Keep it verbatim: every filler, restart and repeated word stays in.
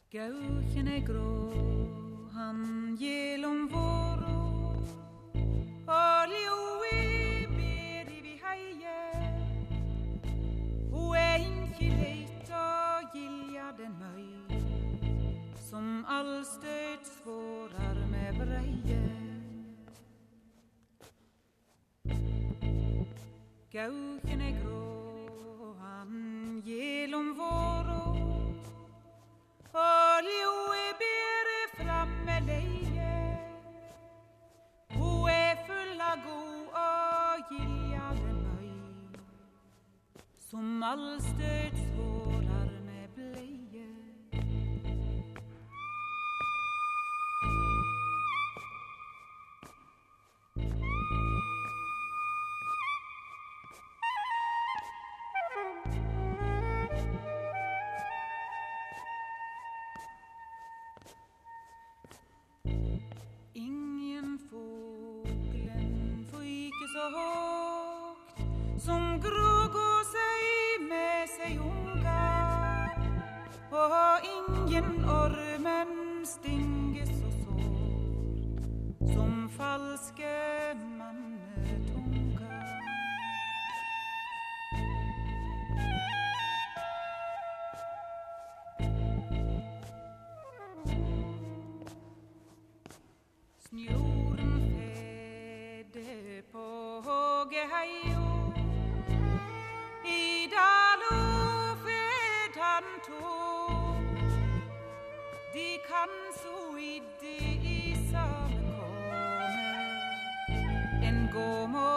Gauken er grå, han gjelom vårå, og ljoe ber i vi heie. Ho er ikke leit og gilja den møy, som allstøt svårar med breie. Gauken er grå, han gjelom vårå, og ljoe ber fram med leie. Ho er full av god og gilja den møy, som allstøt svårar med bleie. Ingen fåglen fyker så høgt som grågåsei med seg ungar, og ingen ormen stinger så sårt som falske mannetungar. Snjoren fedde på Hågeheio, i Dalo fed han tog. De kan så idde i samme komme, en gåmo